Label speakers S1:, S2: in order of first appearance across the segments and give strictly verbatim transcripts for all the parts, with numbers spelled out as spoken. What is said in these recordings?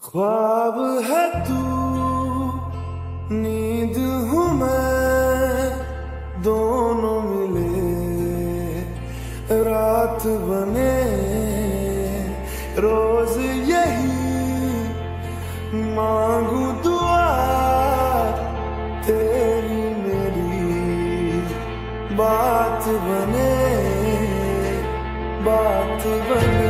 S1: ख्वाब है तू, नींद हूँ मैं, दोनों मिले रात बने, रोज यही मांगू दुआ तेरी मेरी बात बने, बात बने।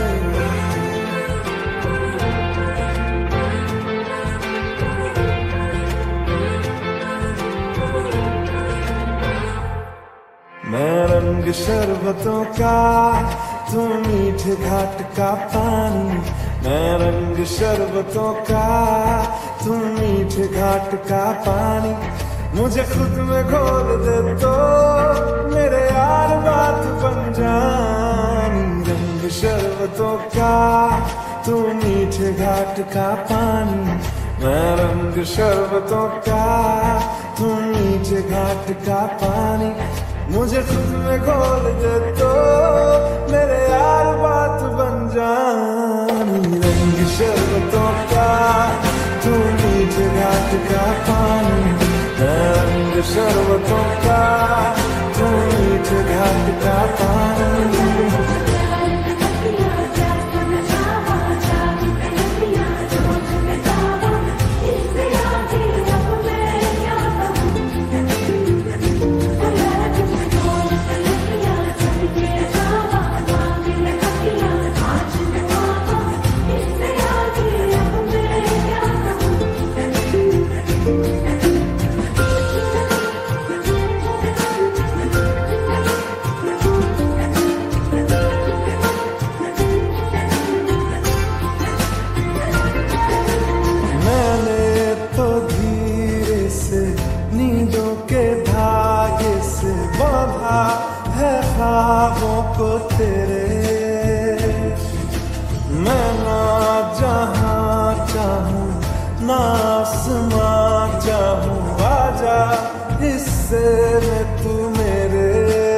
S1: मैं रंग शरबतों का, तू मीठे घाट का पानी। मैं रंग शरबतों का, तू मीठे घाट का पानी। मुझे खुद में घोल दे तो मेरे यार बात बन जानी। रंग शरबतों का, तू मीठे घाट का पानी। मैं रंग शरबतों का, तू मीठे घाट का पानी। मुझे खुद में घोल दे तो मेरे यार बात बन जानी। रंग शरबतों का, तू मीठे घाट का पानी। रंग शरबतों का, तू मीठे घाट का पानी। नींदों के धागे से बांधा है ख्वाबों को तेरे। मैं ना जहाँ चाहूँ ना आसमां चाहूँ, आजा हिस्से में तू मेरे।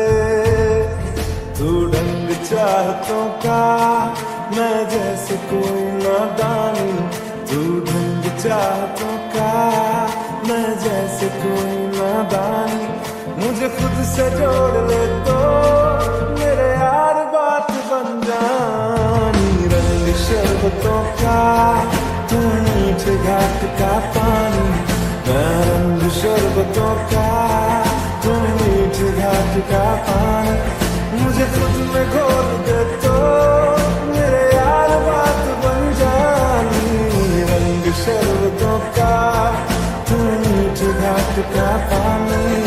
S1: तू ढंग चाहतों का, मैं जैसे कोई नादानी। तू ढंग चाहतों का, मैं जैसे कोई नादानी। मुझे खुद से जोड़ ले तो मेरे यार बात बन जानी। रंग शरबतों का, तू मीठे घाट का पानी। मैं रंग शरबतों का, तू मीठे घाट का पानी। मुझे खुद में घोल दे तो मेरे यार बात बन जानी। रंग शरबतों का, तू मीठे घाट का पानी।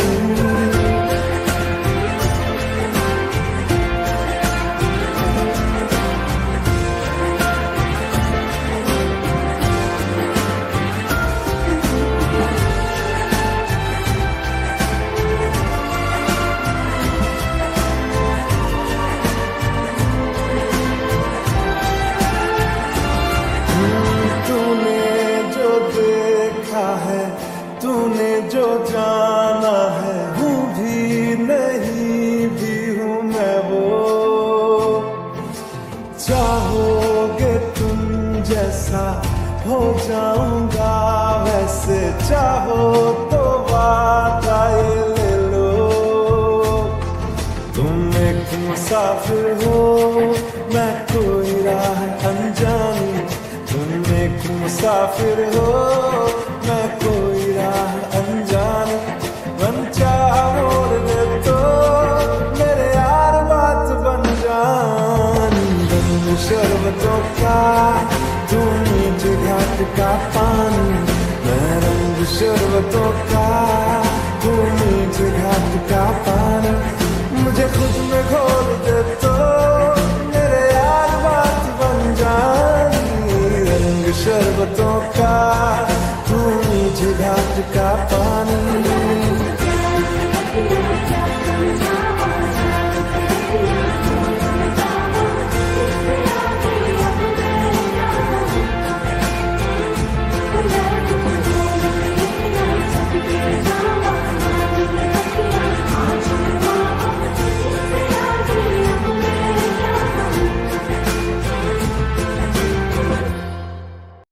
S1: तूने जो जाना है, हूँ भी नहीं भी हूँ मैं वो। चाहोगे तुम जैसा हो जाऊंगा वैसे, चाहो तो वादा ये ले लो। तुम एक मुसाफिर हो, मैं कोई राह अनजानी। तुम एक मुसाफिर हो, मैं कोई राह अनजानी। मन चाह मोड़ दे तो मेरे यार बात बन जानी। रंग शरबतों का, तू मीठे घाट का पानी। मैं रंग शरबतों का, तू मीठे घाट का पानी। मुझे खुद में घोल दे तो मेरे यार बात बन जानी। रंग शरबतों का, तू मीठे घाट का पानी।